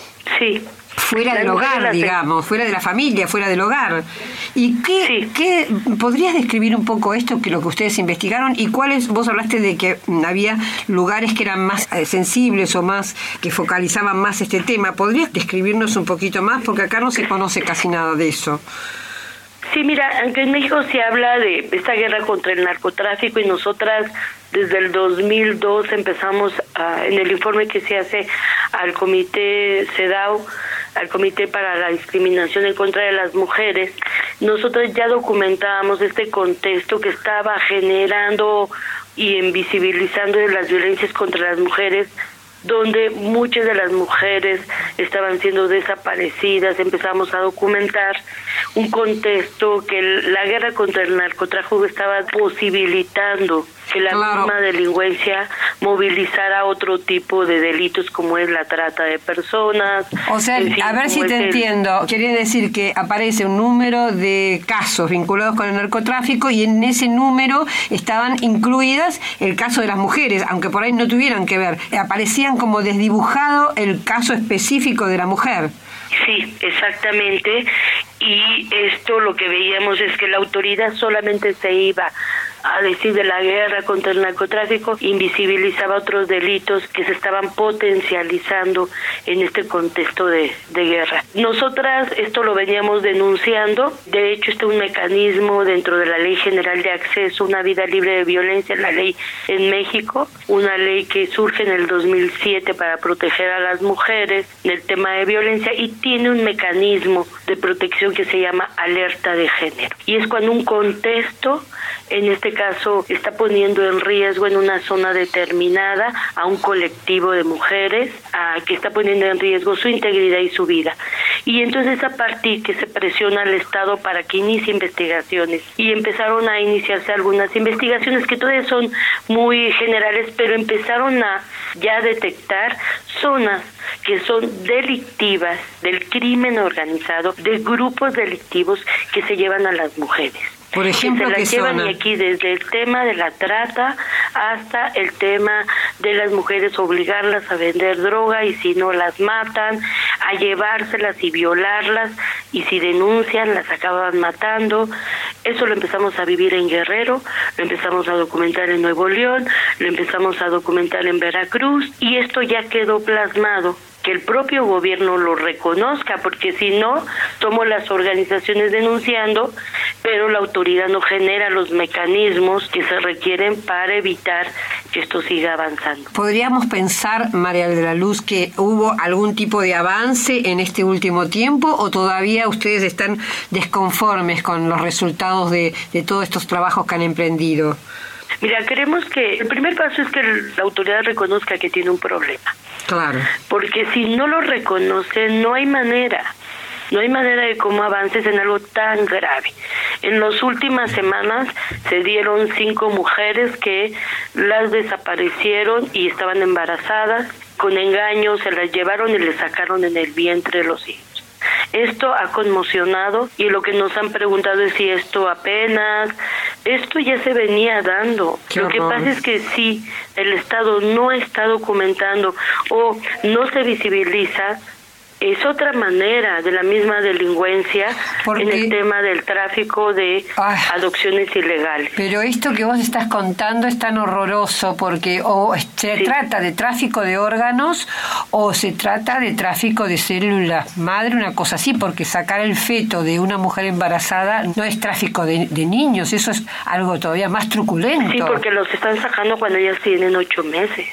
G: Sí.
B: Fuera del hogar, digamos, fuera de la familia, fuera del hogar. ¿Y qué, sí. qué podrías describir un poco esto, que lo que ustedes investigaron, y cuáles, vos hablaste de que había lugares que eran más eh, sensibles o más, que focalizaban más este tema? ¿Podrías describirnos un poquito más? Porque acá no se conoce casi nada de eso.
G: Sí, mira, aunque en México se habla de esta guerra contra el narcotráfico y nosotras desde el dos mil dos empezamos a, en el informe que se hace al Comité CEDAW, al Comité para la Discriminación en contra de las Mujeres, nosotros ya documentábamos este contexto que estaba generando y invisibilizando las violencias contra las mujeres, donde muchas de las mujeres estaban siendo desaparecidas. Empezamos a documentar un contexto que la guerra contra el narcotráfico estaba posibilitando que la claro. misma delincuencia movilizara otro tipo de delitos como es la trata de personas.
B: O sea, en fin, a ver si te el... entiendo. Quería decir que aparece un número de casos vinculados con el narcotráfico y en ese número estaban incluidas el caso de las mujeres, aunque por ahí no tuvieran que ver. Aparecían como desdibujado el caso específico de la mujer.
G: Sí, exactamente. Y esto lo que veíamos es que la autoridad solamente se iba a decir de la guerra contra el narcotráfico, invisibilizaba otros delitos que se estaban potencializando en este contexto de, de guerra. Nosotras esto lo veníamos denunciando. De hecho, este es un mecanismo dentro de la Ley General de Acceso a una Vida Libre de Violencia, la ley en México, una ley que surge en el dos mil siete para proteger a las mujeres del tema de violencia, y tiene un mecanismo de protección que se llama alerta de género. Y es cuando un contexto, en este caso, está poniendo en riesgo en una zona determinada a un colectivo de mujeres, a, que está poniendo en riesgo su integridad y su vida. Y entonces, a partir que se presiona al Estado para que inicie investigaciones, y empezaron a iniciarse algunas investigaciones que todavía son muy generales, pero empezaron a ya detectar zonas que son delictivas del crimen organizado, de grupos delictivos que se llevan a las mujeres.
B: Por ejemplo,
G: que se las llevan
B: zona?
G: Y aquí desde el tema de la trata hasta el tema de las mujeres, obligarlas a vender droga y si no las matan, a llevárselas y violarlas, y si denuncian las acaban matando. Eso lo empezamos a vivir en Guerrero, lo empezamos a documentar en Nuevo León, lo empezamos a documentar en Veracruz, y esto ya quedó plasmado. Que el propio gobierno lo reconozca, porque si no, somos las organizaciones denunciando, pero la autoridad no genera los mecanismos que se requieren para evitar que esto siga avanzando.
B: ¿Podríamos pensar, María de la Luz, que hubo algún tipo de avance en este último tiempo, o todavía ustedes están desconformes con los resultados de, de todos estos trabajos que han emprendido?
G: Mira, queremos que el primer paso es que la autoridad reconozca que tiene un problema.
B: Claro.
G: Porque si no lo reconoce, no hay manera. No hay manera de cómo avances en algo tan grave. En las últimas semanas se dieron cinco mujeres que las desaparecieron y estaban embarazadas. Con engaños se las llevaron y les sacaron en el vientre los hijos. Esto ha conmocionado, y lo que nos han preguntado es si esto apenas, esto ya se venía dando.
B: Qué
G: lo que
B: horror.
G: pasa es que si el Estado no está documentando o no se visibiliza, es otra manera de la misma delincuencia
B: Porque...
G: en el tema del tráfico de
B: Ay.
G: adopciones ilegales.
B: Pero esto que vos estás contando es tan horroroso, porque o se
G: Sí.
B: trata de tráfico de órganos o se trata de tráfico de células madre, una cosa así, porque sacar el feto de una mujer embarazada no es tráfico de, de niños, eso es algo todavía más truculento.
G: Sí, porque los están sacando cuando ellas tienen ocho meses.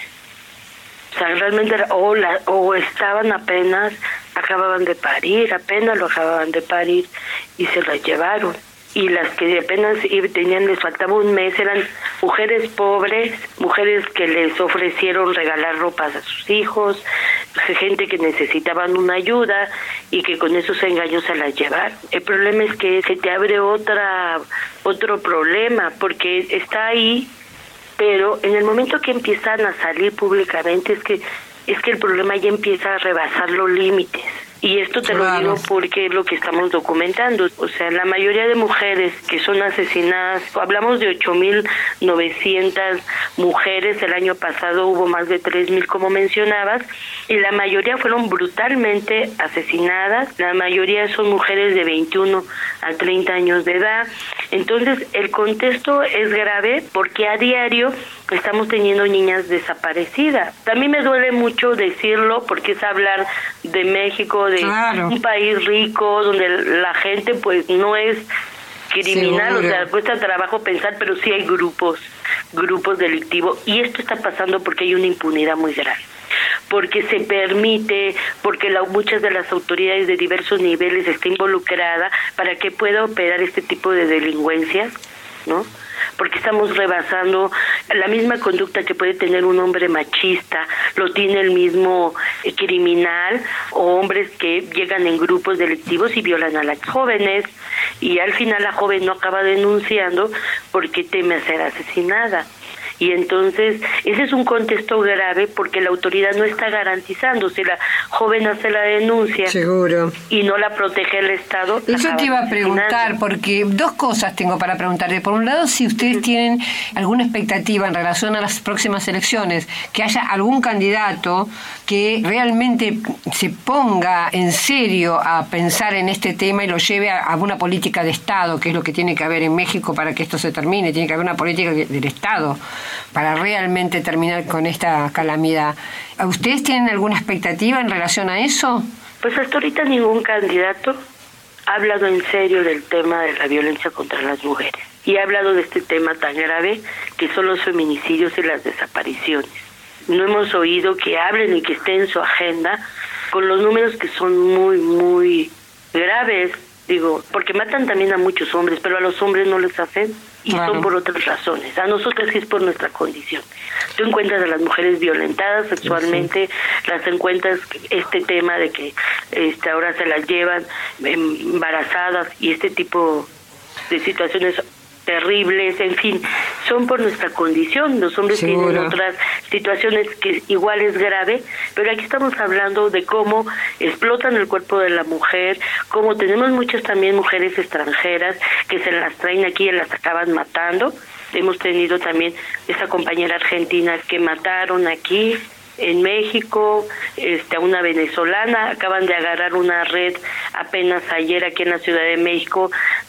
G: O sea, realmente, era- o, la, o estaban apenas, acababan de parir, apenas lo acababan de parir y se las llevaron. Y las que apenas tenían, les faltaba un mes, eran mujeres pobres, mujeres que les ofrecieron regalar ropas a sus hijos, gente que necesitaban una ayuda y que con esos engaños se las llevaron. El problema es que se te abre otra otro problema, porque está ahí, pero en el momento que empiezan a salir públicamente es que es que el problema ya empieza a rebasar los límites. Y esto te
B: Claro.
G: lo digo porque es lo que estamos documentando. O sea, la mayoría de mujeres que son asesinadas, hablamos de ocho mil novecientas mujeres, el año pasado hubo más de tres mil como mencionabas, y la mayoría fueron brutalmente asesinadas, la mayoría son mujeres de veintiuno a treinta años de edad. Entonces, el contexto es grave porque a diario estamos teniendo niñas desaparecidas. También me duele mucho decirlo porque es hablar de México, de
B: Claro.
G: un país rico donde la gente pues no es criminal,
B: Seguro.
G: o sea, cuesta trabajo pensar, pero sí hay grupos, grupos delictivos, y esto está pasando porque hay una impunidad muy grande, porque se permite, porque la, muchas de las autoridades de diversos niveles están involucradas para que pueda operar este tipo de delincuencias, ¿no? Porque estamos rebasando la misma conducta que puede tener un hombre machista, lo tiene el mismo eh, criminal, o hombres que llegan en grupos delictivos y violan a las jóvenes, y al final la joven no acaba denunciando porque teme a ser asesinada. Y entonces ese es un contexto grave porque la autoridad no está garantizando. Si la joven hace la denuncia
B: Seguro.
G: y no la protege el Estado, la
B: Eso
G: acaba
B: te iba a preguntar,
G: asesinando.
B: porque dos cosas tengo para preguntarle. Por un lado, si ustedes tienen alguna expectativa en relación a las próximas elecciones, que haya algún candidato que realmente se ponga en serio a pensar en este tema y lo lleve a, a una política de Estado, que es lo que tiene que haber en México para que esto se termine. Tiene que haber una política de- del Estado para realmente terminar con esta calamidad. ¿Ustedes tienen alguna expectativa en relación a eso?
G: Pues hasta ahorita ningún candidato ha hablado en serio del tema de la violencia contra las mujeres y ha hablado de este tema tan grave que son los feminicidios y las desapariciones. No hemos oído que hablen y que esté en su agenda con los números que son muy, muy graves, digo, porque matan también a muchos hombres, pero a los hombres no les hacen y
B: Claro.
G: son por otras razones. A nosotros sí es por nuestra condición. Tú encuentras a las mujeres violentadas sexualmente, las encuentras este tema de que este ahora se las llevan embarazadas y este tipo de situaciones terribles, en fin, son por nuestra condición. Los hombres
B: Seguro.
G: tienen otras situaciones que igual es grave, pero aquí estamos hablando de cómo explotan el cuerpo de la mujer, cómo tenemos muchas también mujeres extranjeras que se las traen aquí y las acaban matando. Hemos tenido también esa compañera argentina que mataron aquí en México, este, a una venezolana, acaban de agarrar una red apenas ayer aquí en la Ciudad de México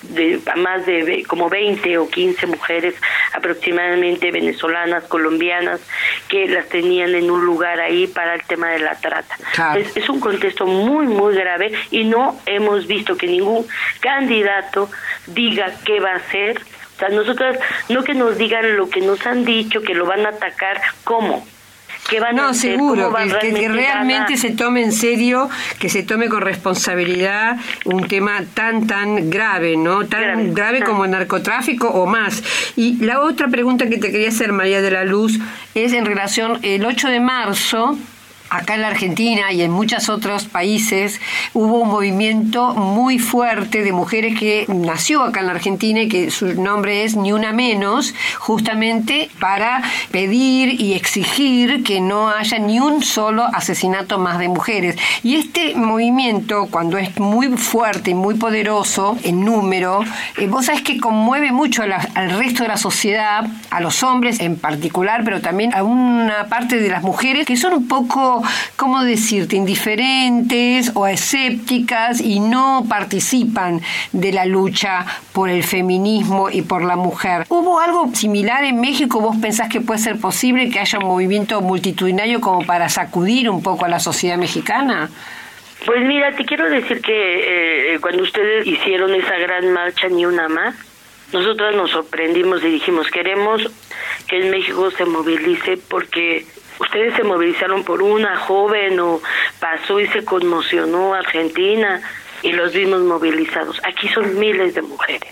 G: de más de como veinte o quince mujeres aproximadamente venezolanas, colombianas, que las tenían en un lugar ahí para el tema de la trata. Claro. Es, es un contexto muy, muy grave y no hemos visto que ningún candidato diga qué va a hacer. O sea, nosotros, no que nos digan lo que nos han dicho, que lo van a atacar, ¿cómo? Que van
B: no,
G: a hacer,
B: seguro,
G: que,
B: realmente, que realmente a... se tome en serio, que se tome con responsabilidad un tema tan, tan grave, ¿no? Tan grave, grave como el narcotráfico o más. Y la otra pregunta que te quería hacer, María de la Luz, es en relación, el ocho de marzo... acá en la Argentina y en muchos otros países hubo un movimiento muy fuerte de mujeres que nació acá en la Argentina y que su nombre es Ni Una Menos, justamente para pedir y exigir que no haya ni un solo asesinato más de mujeres. Y este movimiento, cuando es muy fuerte y muy poderoso en número, eh, vos sabés que conmueve mucho a la, al resto de la sociedad, a los hombres en particular, pero también a una parte de las mujeres que son un poco, ¿cómo decirte?, indiferentes o escépticas y no participan de la lucha por el feminismo y por la mujer. ¿Hubo algo similar en México? ¿Vos pensás que puede ser posible que haya un movimiento multitudinario como para sacudir un poco a la sociedad mexicana?
G: Pues mira, te quiero decir que eh, cuando ustedes hicieron esa gran marcha Ni Una Más, nosotros nos sorprendimos y dijimos, queremos que en México se movilice porque ustedes se movilizaron por una joven o pasó y se conmocionó Argentina y los vimos movilizados. Aquí son miles de mujeres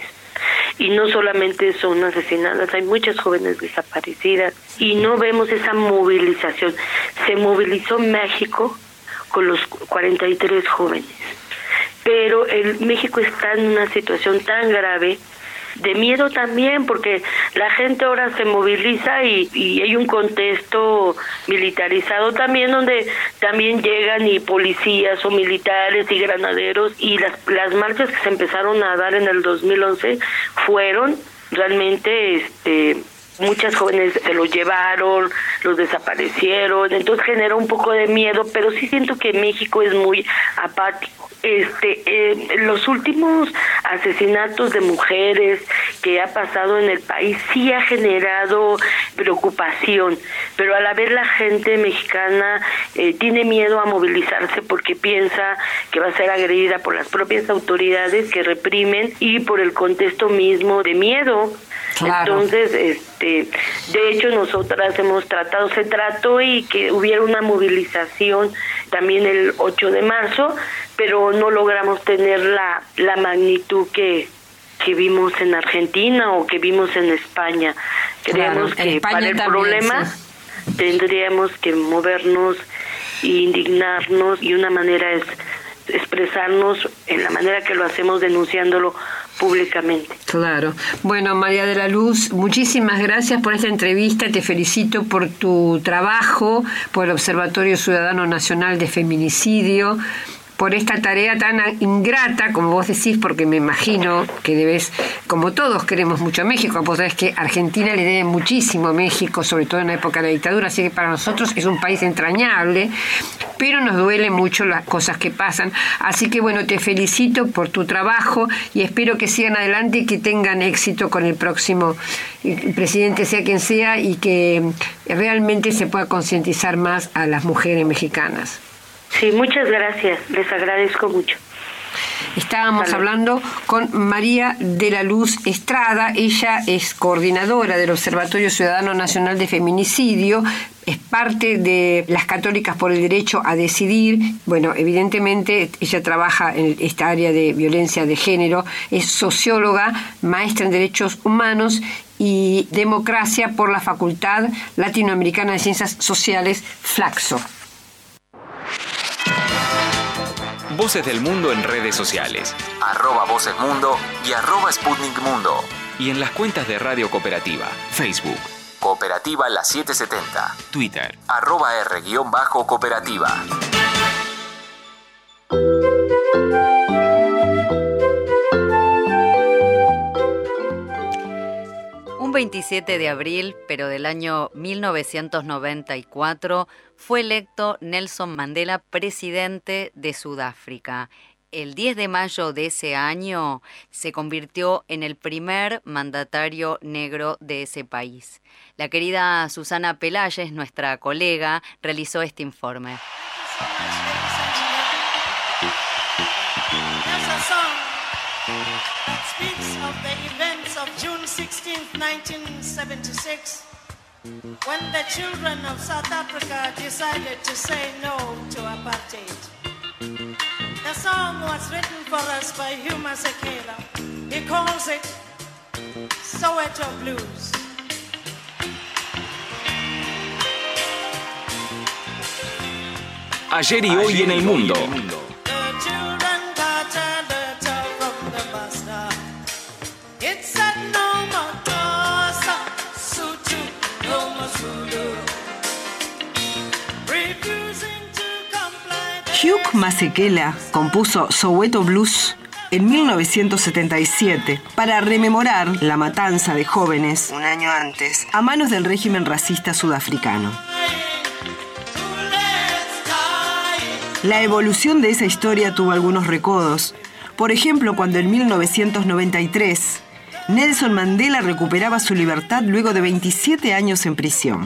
G: y no solamente son asesinadas, hay muchas jóvenes desaparecidas y no vemos esa movilización. Se movilizó México con los cuarenta y tres jóvenes, pero el México está en una situación tan grave de miedo también, porque la gente ahora se moviliza y, y hay un contexto militarizado también, donde también llegan y policías o militares y granaderos, y las, las marchas que se empezaron a dar en el dos mil once fueron realmente este muchas jóvenes se los llevaron, los desaparecieron, entonces generó un poco de miedo, pero sí siento que México es muy apático. Este, eh, los últimos asesinatos de mujeres que ha pasado en el país sí ha generado preocupación, pero a la vez la gente mexicana eh, tiene miedo a movilizarse porque piensa que va a ser agredida por las propias autoridades que reprimen y por el contexto mismo de miedo. Claro. Entonces, este, de hecho nosotras hemos tratado, se trató y que hubiera una movilización también el ocho de marzo, pero no logramos tener la, la magnitud que, que vimos en Argentina o que vimos en España. Creemos claro, que España para el también, problema sí. tendríamos que movernos e indignarnos, y una manera es expresarnos en la manera que lo hacemos, denunciándolo públicamente.
B: Claro. Bueno, María de la Luz, muchísimas gracias por esta entrevista. Te felicito por tu trabajo, por el Observatorio Ciudadano Nacional de Feminicidio, por esta tarea tan ingrata, como vos decís, porque me imagino que debes, como todos queremos mucho a México, vos sabés que Argentina le debe muchísimo a México, sobre todo en la época de la dictadura, así que para nosotros es un país entrañable, pero nos duele mucho las cosas que pasan. Así que bueno, te felicito por tu trabajo y espero que sigan adelante y que tengan éxito con el próximo presidente, sea quien sea, y que realmente se pueda concientizar más a las mujeres mexicanas.
G: Sí, muchas gracias, les agradezco mucho.
B: Estábamos Salud. hablando con María de la Luz Estrada. Ella es coordinadora del Observatorio Ciudadano Nacional de Feminicidio, es parte de las Católicas por el Derecho a Decidir. Bueno, evidentemente ella trabaja en esta área de violencia de género, es socióloga, maestra en Derechos Humanos y Democracia por la Facultad Latinoamericana de Ciencias Sociales, Flaxo.
A: Voces del Mundo en redes sociales. Arroba Voces Mundo y arroba Sputnik Mundo. Y en las cuentas de Radio Cooperativa. Facebook. Cooperativa La setecientos setenta. Twitter. Arroba R guión bajo cooperativa.
C: Un veintisiete de abril, pero del año mil novecientos noventa y cuatro, fue electo Nelson Mandela presidente de Sudáfrica. el diez de mayo de ese año se convirtió en el primer mandatario negro de ese país. La querida Susana Pelayes, nuestra colega, realizó este informe.
H: Speaks of the events of June sixteenth, nineteen seventy-six, when the children of South Africa decided to say no to apartheid. The song was written for us by Hugh Masekela. He calls it Soweto Blues.
A: Ayer y hoy en el mundo.
B: Hugh Masekela compuso Soweto Blues en mil novecientos setenta y siete para rememorar la matanza de jóvenes un año antes a manos del régimen racista sudafricano. La evolución de esa historia tuvo algunos recodos. Por ejemplo, cuando en mil novecientos noventa y tres Nelson Mandela recuperaba su libertad luego de veintisiete años en prisión.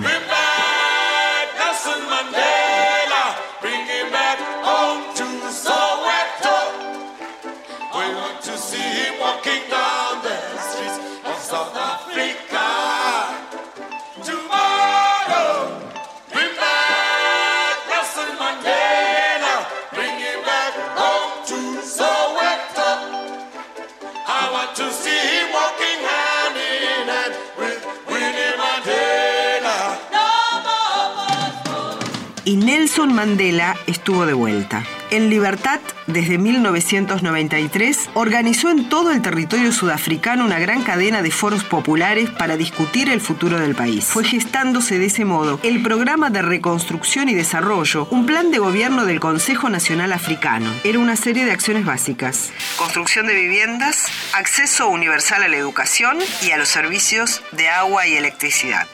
B: Y Nelson Mandela estuvo de vuelta. En libertad, desde mil novecientos noventa y tres, organizó en todo el territorio sudafricano una gran cadena de foros populares para discutir el futuro del país. Fue gestándose de ese modo el Programa de Reconstrucción y Desarrollo, un plan de gobierno del Consejo Nacional Africano. Era una serie de acciones básicas: construcción de viviendas, acceso universal a la educación y a los servicios de agua y electricidad.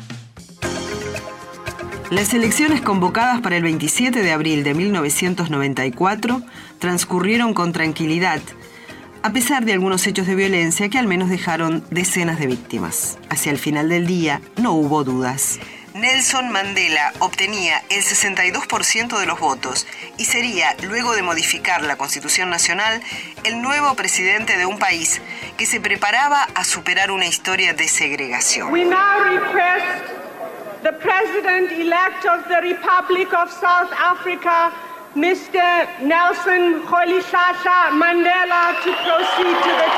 B: Las elecciones convocadas para el veintisiete de abril de mil novecientos noventa y cuatro transcurrieron con tranquilidad, a pesar de algunos hechos de violencia que al menos dejaron decenas de víctimas. Hacia el final del día no hubo dudas. Nelson Mandela obtenía el sesenta y dos por ciento de los votos y sería, luego de modificar la Constitución Nacional, el nuevo presidente de un país que se preparaba a superar una historia de segregación.
I: We now request the President-elect of the Republic of South Africa, Mister Nelson Rolihlahla Mandela, to proceed to the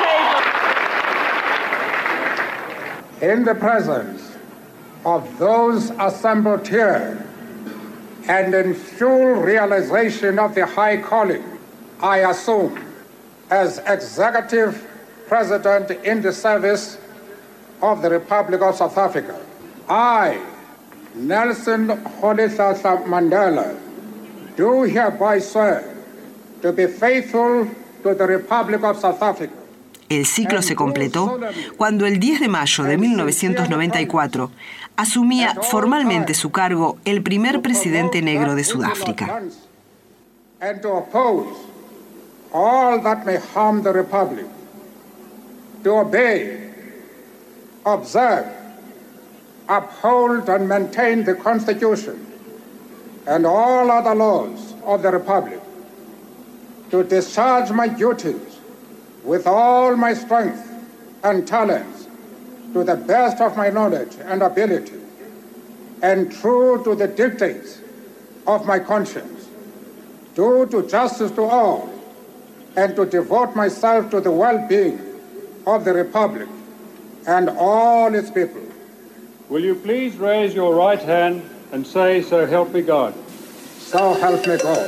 I: table.
J: In the presence of those assembled here, and in full realization of the high calling I assume as Executive President in the service of the Republic of South Africa, I, Nelson Rolihlahla Mandela, do hereby swear to be faithful to the Republic of South Africa.
B: El ciclo se completó cuando el diez de mayo de mil novecientos noventa y cuatro asumía formalmente su cargo el primer presidente negro de Sudáfrica.
J: And to oppose all that may harm the Republic, to obey, observe, uphold and maintain the Constitution and all other laws of the Republic, to discharge my duties with all my strength and talents to the best of my knowledge and ability, and true to the dictates of my conscience, do to justice to all, and to devote myself to the well-being of the Republic and all its people.
K: Will you please raise your right hand and say, "So help me God"?
J: So help me God.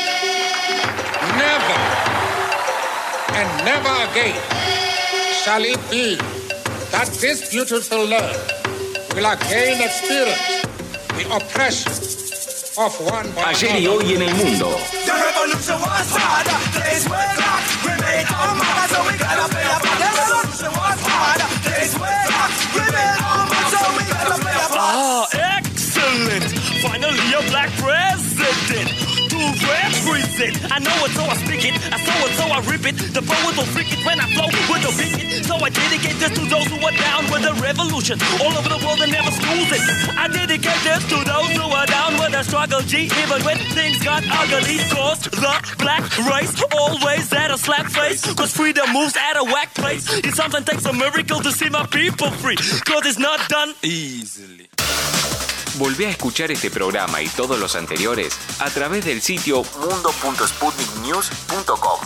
L: Never and never again shall it be that this beautiful land will again experience the oppression of one by another.
A: Ayer y hoy en el mundo.
M: The revolution was hard, days were dark, we made our mark, so we gotta play a part. The revolution was hard, days were dark, we made our mark, so we gotta play a part.
N: Ah, excellent! Finally a black president! To represent. I know it, so I speak it. I saw it, so I rip it. The poet will freak it when I flow with the beat. So I dedicate this to those who are down with the revolution. All over the world and never snooze it. I dedicate this to those who are down with the struggle, G. Even when things got ugly. Cause the black race always at a slap face. Cause freedom moves at a whack place. It sometimes takes a miracle to see my people free. Cause it's not done easily.
A: Volvé a escuchar este programa y todos los anteriores a través del sitio mundo punto sputnik news punto com.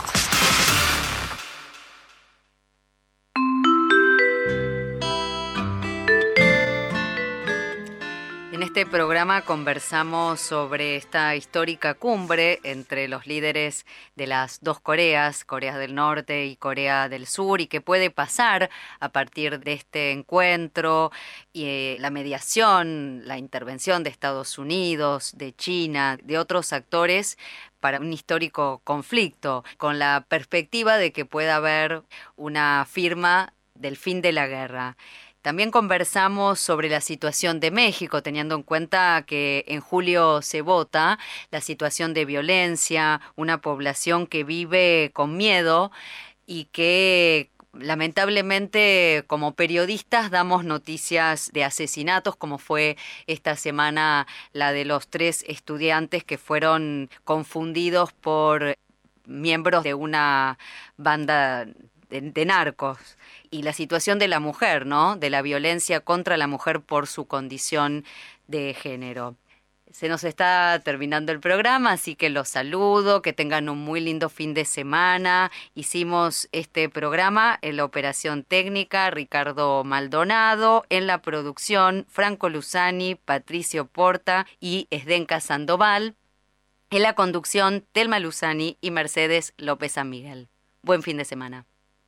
C: En este programa conversamos sobre esta histórica cumbre entre los líderes de las dos Coreas, Corea del Norte y Corea del Sur, y qué puede pasar a partir de este encuentro y eh, la mediación, la intervención de Estados Unidos, de China, de otros actores para un histórico conflicto, con la perspectiva de que pueda haber una firma del fin de la guerra. También conversamos sobre la situación de México, teniendo en cuenta que en julio se vota, la situación de violencia, una población que vive con miedo y que lamentablemente como periodistas damos noticias de asesinatos, como fue esta semana la de los tres estudiantes que fueron confundidos por miembros de una banda de, de narcos. Y la situación de la mujer, ¿no? De la violencia contra la mujer por su condición de género. Se nos está terminando el programa, así que los saludo, que tengan un muy lindo fin de semana. Hicimos este programa en la operación técnica Ricardo Maldonado, en la producción Franco Luzani, Patricio Porta y Esdenka Sandoval, en la conducción Telma Luzani y Mercedes López San Miguel. Buen fin de semana.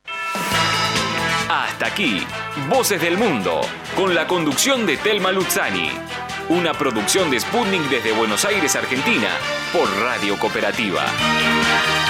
A: Hasta aquí, Voces del Mundo, con la conducción de Telma Luzani. Una producción de Sputnik desde Buenos Aires, Argentina, por Radio Cooperativa.